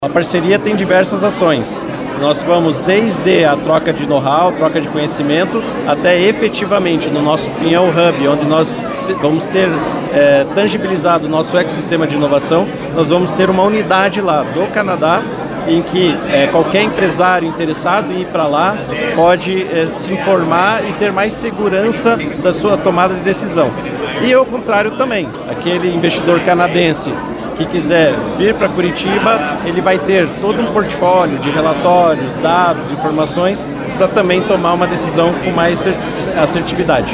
A parceria tem diversas ações. Nós vamos desde a troca de know-how, troca de conhecimento, até efetivamente no nosso Pinhão Hub, onde nós vamos ter tangibilizado o nosso ecossistema de inovação. Nós vamos ter uma unidade lá do Canadá, em que qualquer empresário interessado em ir para lá pode se informar e ter mais segurança da sua tomada de decisão. E ao contrário também, aquele investidor canadense que quiser vir para Curitiba, ele vai ter todo um portfólio de relatórios, dados, informações para também tomar uma decisão com mais assertividade.